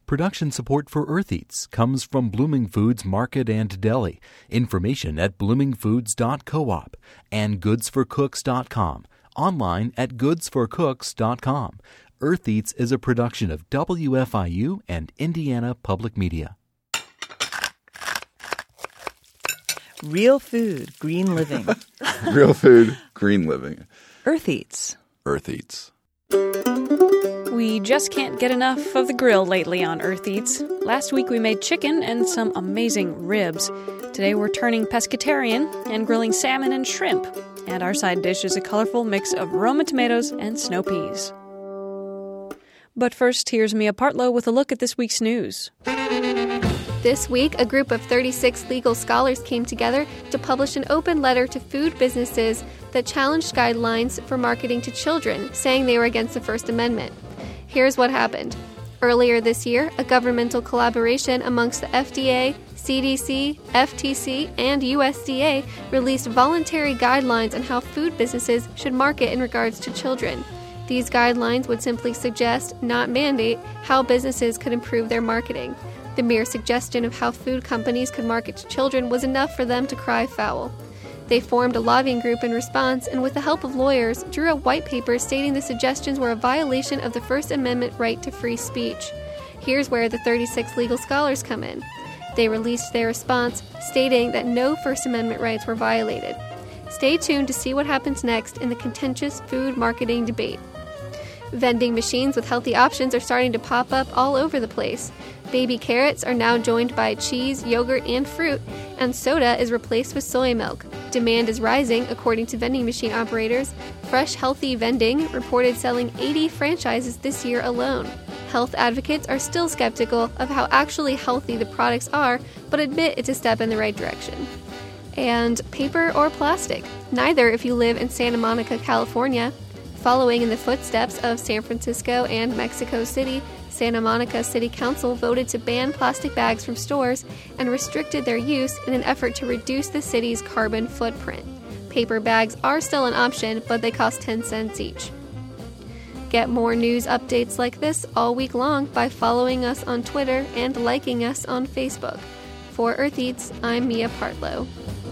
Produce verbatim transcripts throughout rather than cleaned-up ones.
Production support for Earth Eats comes from Blooming Foods Market and Deli. Information at blooming foods dot coop and goods for cooks dot com. Online at goods for cooks dot com. Earth Eats is a production of W F I U and Indiana Public Media. Real food, green living. Real food, green living. Earth Eats. Earth Eats. We just can't get enough of the grill lately on Earth Eats. Last week we made chicken and some amazing ribs. Today we're turning pescatarian and grilling salmon and shrimp. And our side dish is a colorful mix of Roma tomatoes and snow peas. But first, here's Mia Partlow with a look at this week's news. This week, a group of thirty-six legal scholars came together to publish an open letter to food businesses that challenged guidelines for marketing to children, saying they were against the First Amendment. Here's what happened. Earlier this year, a governmental collaboration amongst the F D A, C D C, F T C, and U S D A released voluntary guidelines on how food businesses should market in regards to children. These guidelines would simply suggest, not mandate, how businesses could improve their marketing. The mere suggestion of how food companies could market to children was enough for them to cry foul. They formed a lobbying group in response and, with the help of lawyers, drew up white papers stating the suggestions were a violation of the First Amendment right to free speech. Here's where the thirty-six legal scholars come in. They released their response, stating that no First Amendment rights were violated. Stay tuned to see what happens next in the contentious food marketing debate. Vending machines with healthy options are starting to pop up all over the place. Baby carrots are now joined by cheese, yogurt, and fruit, and soda is replaced with soy milk. Demand is rising, according to vending machine operators. Fresh Healthy Vending reported selling eighty franchises this year alone. Health advocates are still skeptical of how actually healthy the products are, but admit it's a step in the right direction. And paper or plastic? Neither if you live in Santa Monica, California. Following in the footsteps of San Francisco and Mexico City, Santa Monica City Council voted to ban plastic bags from stores and restricted their use in an effort to reduce the city's carbon footprint. Paper bags are still an option, but they cost ten cents each. Get more news updates like this all week long by following us on Twitter and liking us on Facebook. For Earth Eats, I'm Mia Partlow.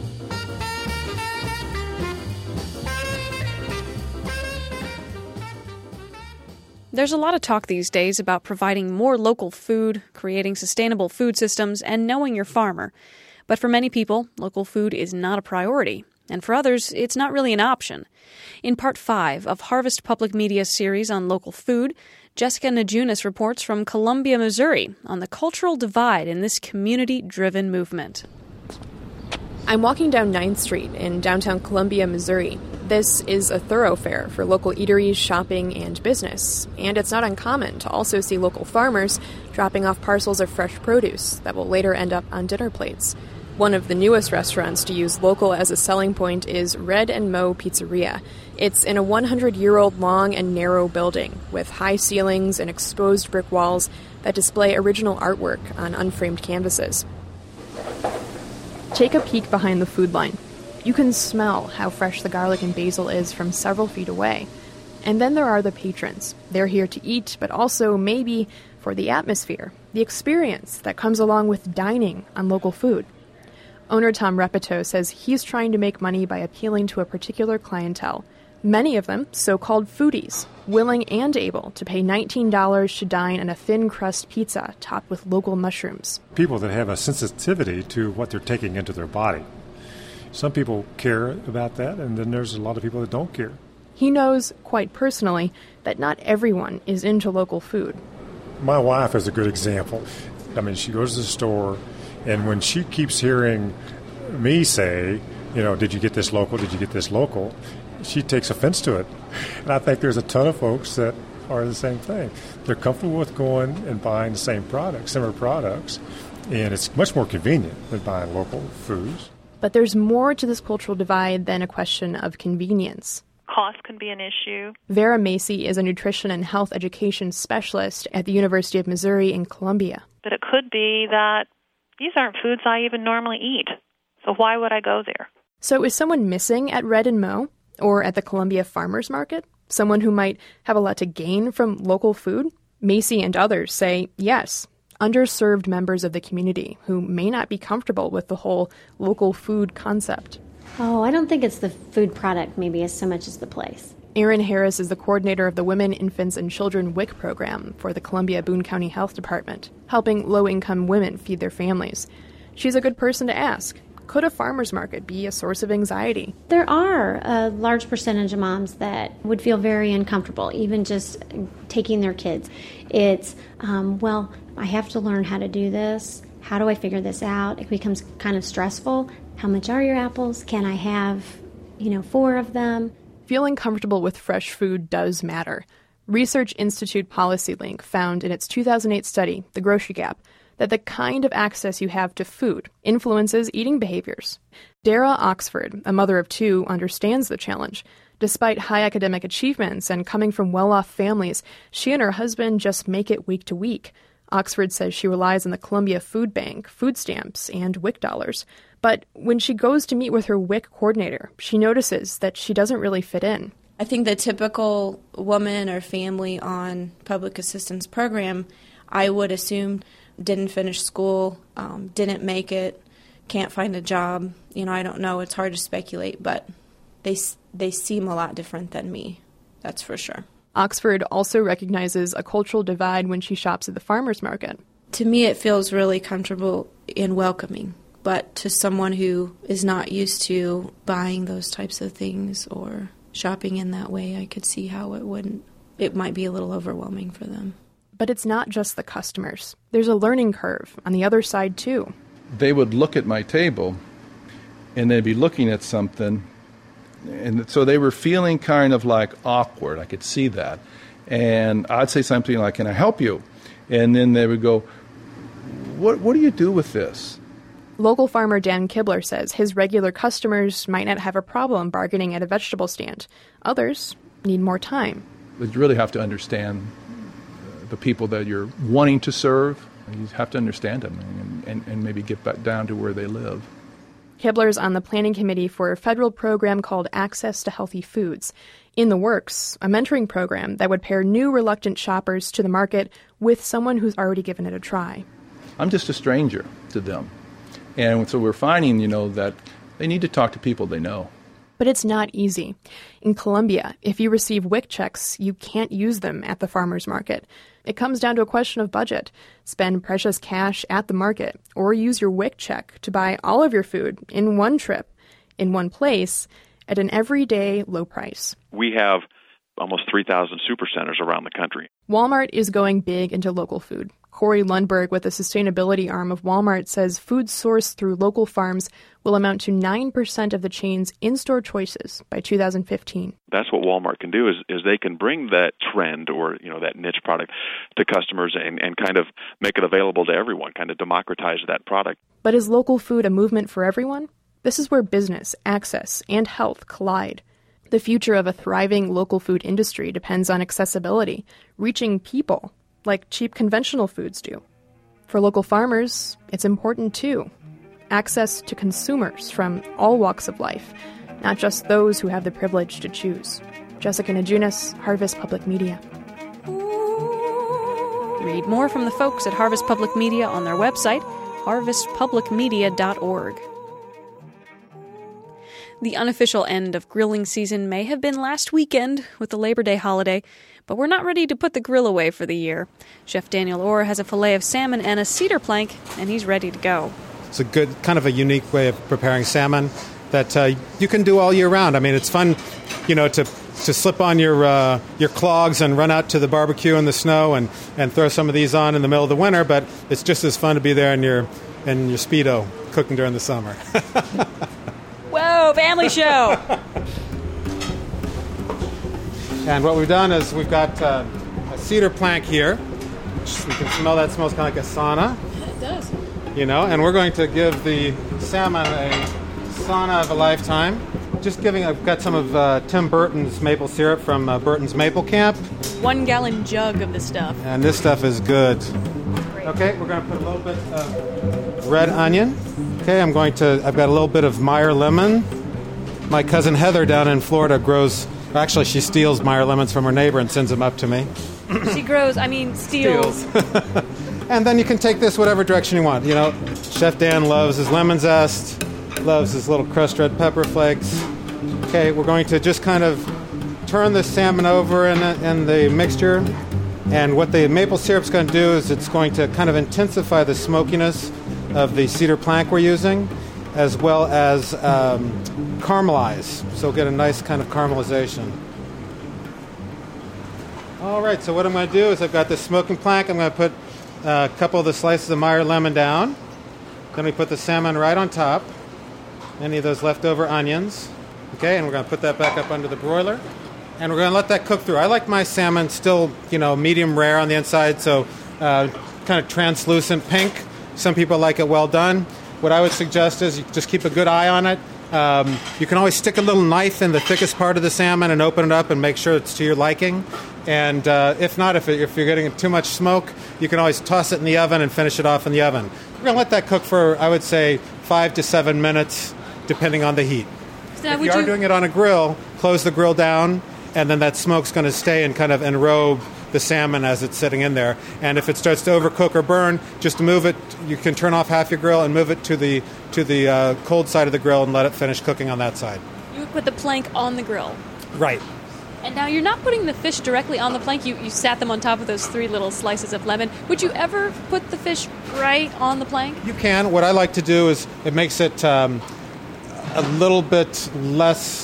There's a lot of talk these days about providing more local food, creating sustainable food systems, and knowing your farmer. But for many people, local food is not a priority. And for others, it's not really an option. In part five of Harvest Public Media's series on local food, Jessica Najunas reports from Columbia, Missouri, on the cultural divide in this community-driven movement. I'm walking down ninth Street in downtown Columbia, Missouri. This is a thoroughfare for local eateries, shopping, and business. And it's not uncommon to also see local farmers dropping off parcels of fresh produce that will later end up on dinner plates. One of the newest restaurants to use local as a selling point is Red and Mo Pizzeria. It's in a one hundred year old long and narrow building with high ceilings and exposed brick walls that display original artwork on unframed canvases. Take a peek behind the food line. You can smell how fresh the garlic and basil is from several feet away. And then there are the patrons. They're here to eat, but also maybe for the atmosphere, the experience that comes along with dining on local food. Owner Tom Repetto says he's trying to make money by appealing to a particular clientele. Many of them so-called foodies, willing and able to pay nineteen dollars to dine on a thin crust pizza topped with local mushrooms. People that have a sensitivity to what they're taking into their body. Some people care about that, and then there's a lot of people that don't care. He knows, quite personally, that not everyone is into local food. My wife is a good example. I mean, she goes to the store, and when she keeps hearing me say, you know, did you get this local, did you get this local, she takes offense to it. And I think there's a ton of folks that are the same thing. They're comfortable with going and buying the same products, similar products, and it's much more convenient than buying local foods. But there's more to this cultural divide than a question of convenience. Cost can be an issue. Vera Macy is a nutrition and health education specialist at the University of Missouri in Columbia. But it could be that these aren't foods I even normally eat, so why would I go there? So is someone missing at Red and Mo or at the Columbia Farmers Market? Someone who might have a lot to gain from local food? Macy and others say, yes, underserved members of the community who may not be comfortable with the whole local food concept. Oh, I don't think it's the food product maybe as so much as the place. Erin Harris is the coordinator of the Women, Infants, and Children W I C program for the Columbia-Boone County Health Department, helping low-income women feed their families. She's a good person to ask. Could a farmer's market be a source of anxiety? There are a large percentage of moms that would feel very uncomfortable, even just taking their kids. It's, um, well, I have to learn how to do this. How do I figure this out? It becomes kind of stressful. How much are your apples? Can I have, you know, four of them? Feeling comfortable with fresh food does matter. Research Institute PolicyLink found in its two thousand eight study, The Grocery Gap, that the kind of access you have to food influences eating behaviors. Dara Oxford, a mother of two, understands the challenge. Despite high academic achievements and coming from well-off families, she and her husband just make it week to week. Oxford says she relies on the Columbia Food Bank, food stamps, and W I C dollars. But when she goes to meet with her W I C coordinator, she notices that she doesn't really fit in. I think the typical woman or family on public assistance program, I would assume, didn't finish school, um, didn't make it, can't find a job. You know, I don't know. It's hard to speculate, but they they seem a lot different than me. That's for sure. Oxford also recognizes a cultural divide when she shops at the farmer's market. To me, it feels really comfortable and welcoming. But to someone who is not used to buying those types of things or shopping in that way, I could see how it wouldn't. It might be a little overwhelming for them. But it's not just the customers. There's a learning curve on the other side, too. They would look at my table, and they'd be looking at something, and so they were feeling kind of like awkward. I could see that. And I'd say something like, "Can I help you?" And then they would go, what, what do you do with this? Local farmer Dan Kibler says his regular customers might not have a problem bargaining at a vegetable stand. Others need more time. You really have to understand the people that you're wanting to serve. You have to understand them and, and, and maybe get back down to where they live. Kibler's on the planning committee for a federal program called Access to Healthy Foods. In the works, a mentoring program that would pair new reluctant shoppers to the market with someone who's already given it a try. I'm just a stranger to them. And so we're finding, you know, that they need to talk to people they know. But it's not easy. In Columbia, if you receive W I C checks, you can't use them at the farmer's market. It comes down to a question of budget. Spend precious cash at the market, or use your W I C check to buy all of your food in one trip, in one place, at an everyday low price. We have almost three thousand supercenters around the country. Walmart is going big into local food. Corey Lundberg with the sustainability arm of Walmart says food sourced through local farms will amount to nine percent of the chain's in-store choices by two thousand fifteen. That's what Walmart can do is, is they can bring that trend or, you know, that niche product to customers and, and kind of make it available to everyone, kind of democratize that product. But is local food a movement for everyone? This is where business, access, and health collide. The future of a thriving local food industry depends on accessibility, reaching people, like cheap conventional foods do. For local farmers, it's important too. Access to consumers from all walks of life, not just those who have the privilege to choose. Jessica Najunas, Harvest Public Media. Read more from the folks at Harvest Public Media on their website, harvest public media dot org. The unofficial end of grilling season may have been last weekend with the Labor Day holiday, but we're not ready to put the grill away for the year. Chef Daniel Orr has a fillet of salmon and a cedar plank, and he's ready to go. It's a good, kind of a unique way of preparing salmon that uh, you can do all year round. I mean, it's fun, you know, to to slip on your uh, your clogs and run out to the barbecue in the snow and, and throw some of these on in the middle of the winter, but it's just as fun to be there in your in your Speedo cooking during the summer. Whoa, family show! And what we've done is we've got uh, a cedar plank here. Which we can smell that. It smells kind of like a sauna. It does. You know, and we're going to give the salmon a sauna of a lifetime. Just giving, I've got some of uh, Tim Burton's maple syrup from uh, Burton's Maple Camp. One gallon jug of the stuff. And this stuff is good. Great. Okay, we're going to put a little bit of red onion. Okay, I'm going to, I've got a little bit of Meyer lemon. My cousin Heather down in Florida grows, actually she steals Meyer lemons from her neighbor and sends them up to me. She grows, I mean, steals. steals. And then you can take this whatever direction you want. You know, Chef Dan loves his lemon zest, loves his little crushed red pepper flakes. Okay, we're going to just kind of turn the salmon over in the, in the mixture. And what the maple syrup's going to do is it's going to kind of intensify the smokiness of the cedar plank we're using, as well as um, caramelize. So we'll get a nice kind of caramelization. All right, so what I'm going to do is I've got this smoking plank. I'm going to put a couple of the slices of Meyer lemon down. Then we put the salmon right on top. Any of those leftover onions. Okay, and we're going to put that back up under the broiler. And we're going to let that cook through. I like my salmon still, you know, medium rare on the inside, so uh, kind of translucent pink. Some people like it well done. What I would suggest is you just keep a good eye on it. Um, you can always stick a little knife in the thickest part of the salmon and open it up and make sure it's to your liking. And uh, if not, if, it, if you're getting too much smoke, you can always toss it in the oven and finish it off in the oven. We're going to let that cook for, I would say, five to seven minutes, depending on the heat. Now, if would you are you... doing it on a grill, close the grill down, and then that smoke's going to stay and kind of enrobe the salmon as it's sitting in there. And if it starts to overcook or burn, just move it. You can turn off half your grill and move it to the to the uh, cold side of the grill and let it finish cooking on that side. You would put the plank on the grill. Right. And now you're not putting the fish directly on the plank. You, you sat them on top of those three little slices of lemon. Would you ever put the fish right on the plank? You can. What I like to do is it makes it um, a little bit less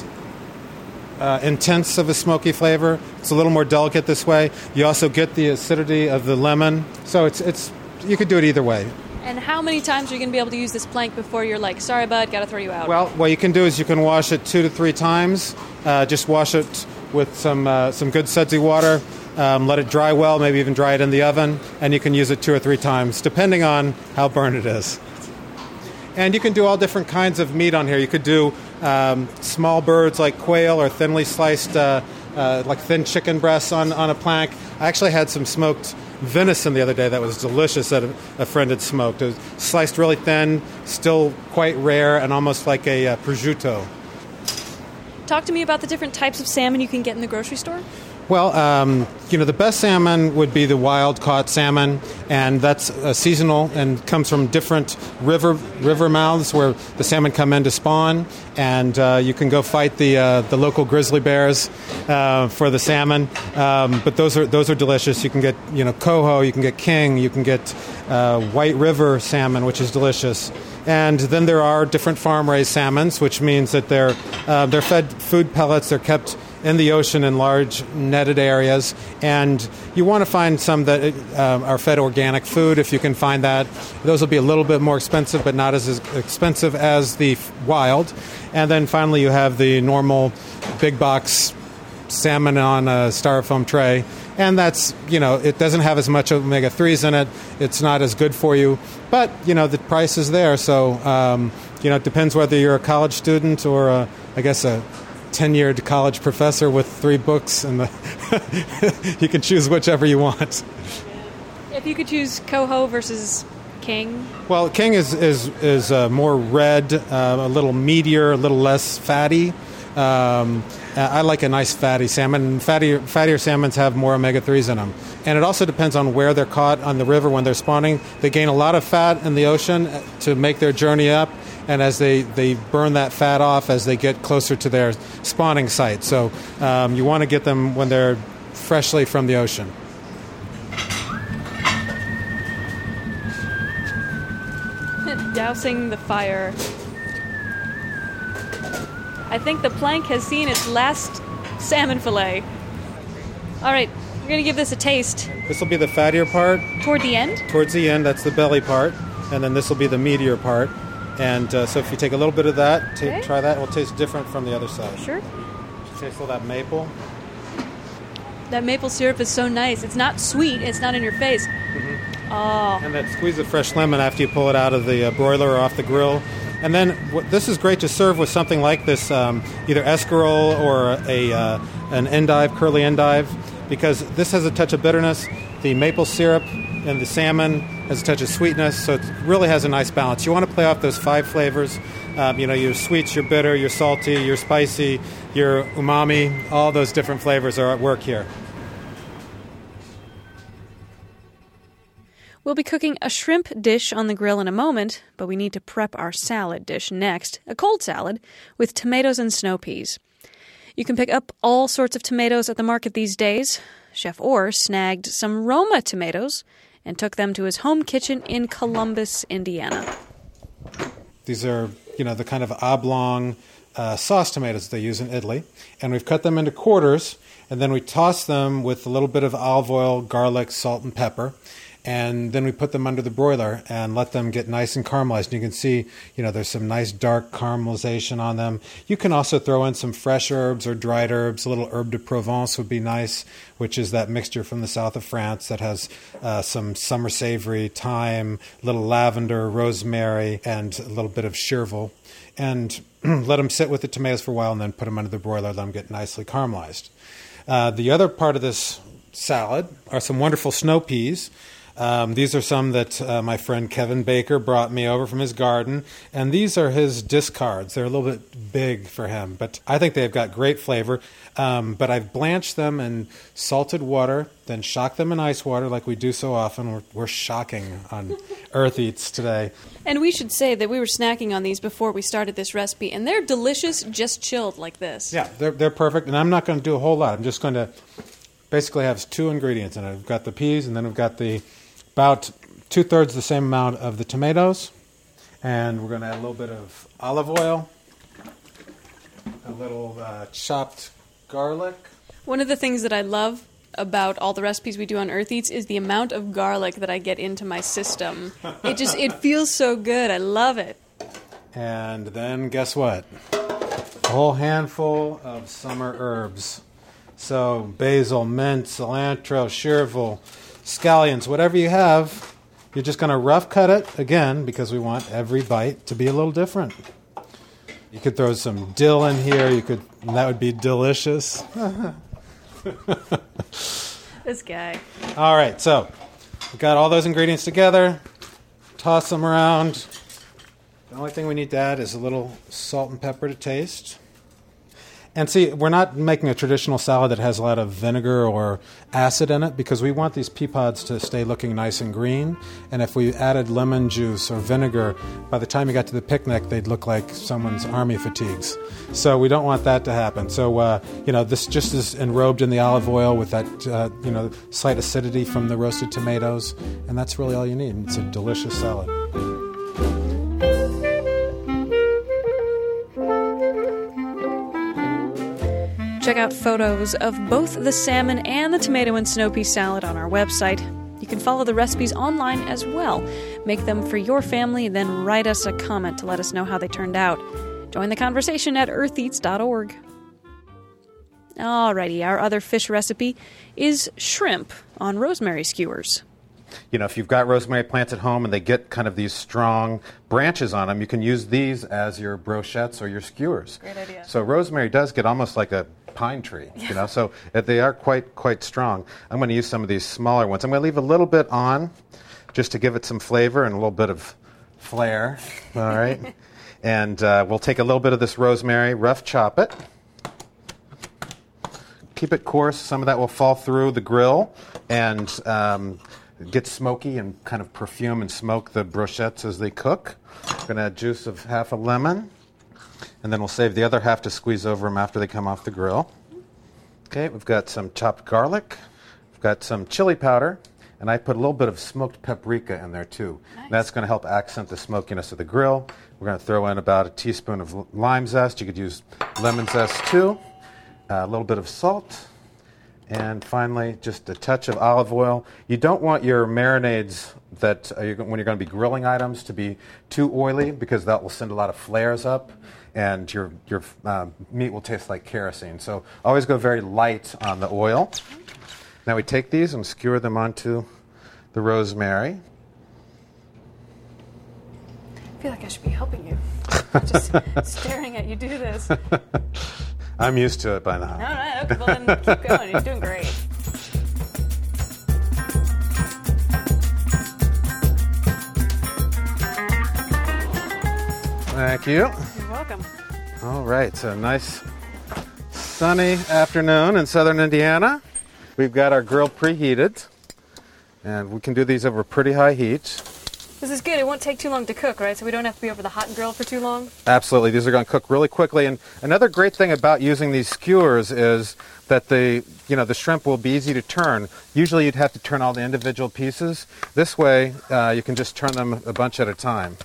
uh, intense of a smoky flavor. It's a little more delicate this way. You also get the acidity of the lemon. So it's it's you could do it either way. And how many times are you going to be able to use this plank before you're like, sorry, bud, got to throw you out? Well, what you can do is you can wash it two to three times. Uh, just wash it with some uh, some good sudsy water. Um, let it dry well, maybe even dry it in the oven, and you can use it two or three times, depending on how burned it is. And you can do all different kinds of meat on here. You could do um, small birds like quail or thinly sliced, uh, uh, like thin chicken breasts on, on a plank. I actually had some smoked venison the other day that was delicious that a, a friend had smoked. It was sliced really thin, still quite rare, and almost like a uh, prosciutto. Talk to me about the different types of salmon you can get in the grocery store. Well, um, you know, the best salmon would be the wild-caught salmon, and that's uh, seasonal and comes from different river river mouths where the salmon come in to spawn, and uh, you can go fight the uh, the local grizzly bears uh, for the salmon. Um, but those are those are delicious. You can get you know coho, you can get king, you can get uh, white river salmon, which is delicious. And then there are different farm-raised salmons, which means that they're uh, they're fed food pellets. They're kept in the ocean in large netted areas, and you want to find some that uh, are fed organic food if you can find that. Those will be a little bit more expensive, but not as expensive as the wild. And then finally you have the normal big box salmon on a styrofoam tray, and that's, you know, it doesn't have as much omega threes in it. It's not as good for you, but, you know, the price is there. So, um, you know, it depends whether you're a college student or, a, I guess, a tenured college professor with three books, and the you can choose whichever you want. If you could choose coho versus king? Well, king is is is uh, more red, uh, a little meatier, a little less fatty. Um, I like a nice fatty salmon. Fattier, fattier salmons have more omega threes in them. And it also depends on where they're caught on the river when they're spawning. They gain a lot of fat in the ocean to make their journey up, and as they, they burn that fat off as they get closer to their spawning site. So um, you want to get them when they're freshly from the ocean. Dousing the fire. I think the plank has seen its last salmon fillet. All right, we're going to give this a taste. This will be the fattier part. Toward the end? Towards the end, that's the belly part. And then this will be the meatier part. And uh, so if you take a little bit of that, t- okay. try that. It will taste different from the other side. Sure. Taste all that maple. That maple syrup is so nice. It's not sweet. It's not in your face. Mm-hmm. Oh. And that squeeze of fresh lemon after you pull it out of the uh, broiler or off the grill. And then what, this is great to serve with something like this, um, either escarole or a uh, an endive, curly endive, because this has a touch of bitterness. The maple syrup and the salmon has a touch of sweetness, so it really has a nice balance. You want to play off those five flavors. Um, you know, your sweets, your bitter, your salty, your spicy, your umami. All those different flavors are at work here. We'll be cooking a shrimp dish on the grill in a moment, but we need to prep our salad dish next, a cold salad with tomatoes and snow peas. You can pick up all sorts of tomatoes at the market these days. Chef Orr snagged some Roma tomatoes and took them to his home kitchen in Columbus, Indiana. These are, you know, the kind of oblong uh, sauce tomatoes they use in Italy. And we've cut them into quarters, and then we toss them with a little bit of olive oil, garlic, salt, and pepper. And then we put them under the broiler and let them get nice and caramelized. And you can see, you know, there's some nice dark caramelization on them. You can also throw in some fresh herbs or dried herbs. A little herbe de Provence would be nice, which is that mixture from the south of France that has uh, some summer savory, thyme, a little lavender, rosemary, and a little bit of chervil. And let them sit with the tomatoes for a while and then put them under the broiler, let them get nicely caramelized. Uh, the other part of this salad are some wonderful snow peas. Um, these are some that uh, my friend Kevin Baker brought me over from his garden, and these are his discards. They're a little bit big for him, but I think they've got great flavor. Um, but I've blanched them in salted water, then shocked them in ice water like we do so often. We're, we're shocking on Earth Eats today. And we should say that we were snacking on these before we started this recipe, and they're delicious just chilled like this. Yeah, they're, they're perfect, and I'm not going to do a whole lot. I'm just going to basically have two ingredients in it. I've got the peas, and then we've got the about two-thirds the same amount of the tomatoes. And we're going to add a little bit of olive oil, a little uh, chopped garlic. One of the things that I love about all the recipes we do on Earth Eats is the amount of garlic that I get into my system. It just, it feels so good. I love it. And then guess what? A whole handful of summer herbs. So basil, mint, cilantro, chervil, scallions, whatever you have, you're just going to rough cut it, again, because we want every bite to be a little different. You could throw some dill in here, you could, and that would be delicious. This guy. All right, so we've got all those ingredients together, toss them around. The only thing we need to add is a little salt and pepper to taste. And see, we're not making a traditional salad that has a lot of vinegar or acid in it because we want these pea pods to stay looking nice and green. And if we added lemon juice or vinegar, by the time you got to the picnic, they'd look like someone's army fatigues. So we don't want that to happen. So, uh, you know, this just is enrobed in the olive oil with that, uh, you know, slight acidity from the roasted tomatoes. And that's really all you need. It's a delicious salad. Check out photos of both the salmon and the tomato and snow pea salad on our website. You can follow the recipes online as well. Make them for your family, then write us a comment to let us know how they turned out. Join the conversation at earth eats dot org. Alrighty, our other fish recipe is shrimp on rosemary skewers. You know, if you've got rosemary plants at home and they get kind of these strong branches on them, you can use these as your brochettes or your skewers. Great idea. So rosemary does get almost like a pine tree, you know, so they are quite quite strong. I'm going to use some of these smaller ones. I'm going to leave a little bit on just to give it some flavor and a little bit of flair, all right? And uh, we'll take a little bit of this rosemary, rough chop it. Keep it coarse. Some of that will fall through the grill and um, get smoky and kind of perfume and smoke the brochettes as they cook. I'm going to add juice of half a lemon. And then we'll save the other half to squeeze over them after they come off the grill. Okay, we've got some chopped garlic. We've got some chili powder. And I put a little bit of smoked paprika in there, too. Nice. That's going to help accent the smokiness of the grill. We're going to throw in about a teaspoon of lime zest. You could use lemon zest, too. Uh, a little bit of salt. And finally, just a touch of olive oil. You don't want your marinades that uh, you're, when you're going to be grilling items to be too oily because that will send a lot of flares up. And your your uh, meat will taste like kerosene. So always go very light on the oil. Now we take these and skewer them onto the rosemary. I feel like I should be helping you. Just staring at you do this. I'm used to it by now. All right, okay, well then keep going. You're doing great. Thank you. You're welcome. All right, so nice sunny afternoon in southern Indiana. We've got our grill preheated. And we can do these over pretty high heat. This is good. It won't take too long to cook, right? So we don't have to be over the hot grill for too long? Absolutely. These are going to cook really quickly. And another great thing about using these skewers is that the, you know, the shrimp will be easy to turn. Usually you'd have to turn all the individual pieces. This way, uh, you can just turn them a bunch at a time.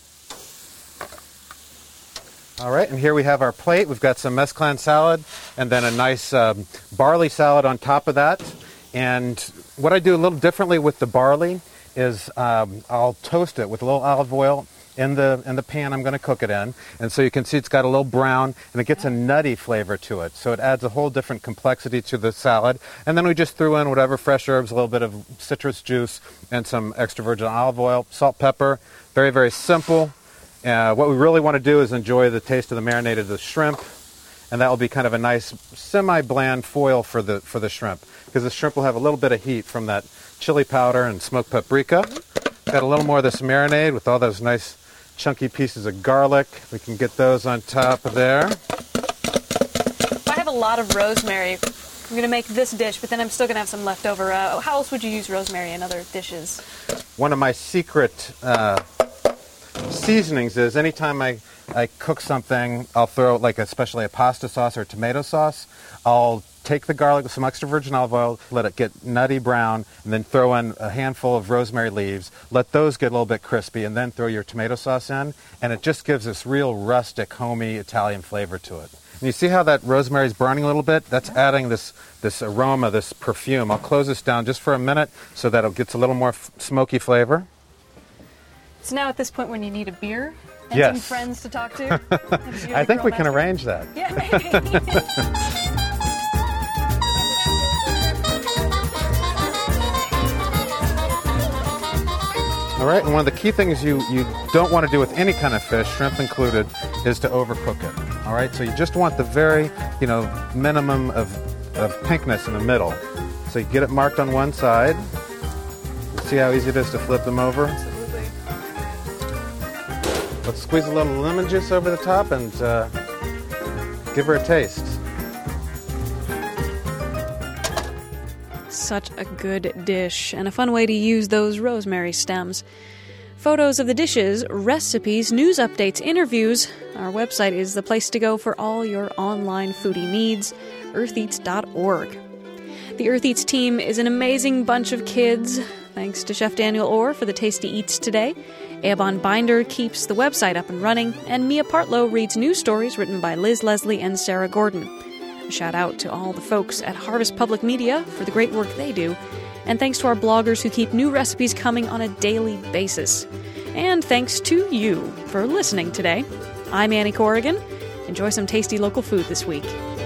All right, and here we have our plate. We've got some mesclun salad and then a nice um, barley salad on top of that. And what I do a little differently with the barley is um, I'll toast it with a little olive oil in the in the pan I'm going to cook it in. And so you can see it's got a little brown, and it gets a nutty flavor to it. So it adds a whole different complexity to the salad. And then we just threw in whatever fresh herbs, a little bit of citrus juice, and some extra virgin olive oil, salt, pepper. Very, very simple. Uh, what we really want to do is enjoy the taste of the marinated the shrimp. And that will be kind of a nice semi-bland foil for the for the shrimp, because the shrimp will have a little bit of heat from that chili powder and smoked paprika. Got a little more of this marinade with all those nice chunky pieces of garlic. We can get those on top of there. If I have a lot of rosemary, I'm going to make this dish, but then I'm still going to have some left over. Uh, how else would you use rosemary in other dishes? One of my secret uh, seasonings is anytime I, I cook something, I'll throw, like especially a pasta sauce or tomato sauce, I'll take the garlic with some extra virgin olive oil, let it get nutty brown, and then throw in a handful of rosemary leaves. Let those get a little bit crispy, and then throw your tomato sauce in, and it just gives this real rustic, homey Italian flavor to it. And you see how that rosemary is burning a little bit? That's adding this, this aroma, this perfume. I'll close this down just for a minute so that it gets a little more f- smoky flavor. It's now at this point when you need a beer and yes. some friends to talk to. I think we can arrange that. Yeah, maybe. All right, and one of the key things you, you don't want to do with any kind of fish, shrimp included, is to overcook it. All right, so you just want the very, you know, minimum of, of pinkness in the middle. So you get it marked on one side. See how easy it is to flip them over? Absolutely. Let's squeeze a little lemon juice over the top and uh, give her a taste. Such a good dish, and a fun way to use those rosemary stems. Photos of the dishes, recipes, news updates, interviews. Our website is the place to go for all your online foodie needs, earth eats dot org. The Earth Eats team is an amazing bunch of kids. Thanks to Chef Daniel Orr for the tasty eats today. Eobon Binder keeps the website up and running, and Mia Partlow reads news stories written by Liz Leslie and Sarah Gordon. A shout out to all the folks at Harvest Public Media for the great work they do. And thanks to our bloggers who keep new recipes coming on a daily basis. And thanks to you for listening today. I'm Annie Corrigan. Enjoy some tasty local food this week.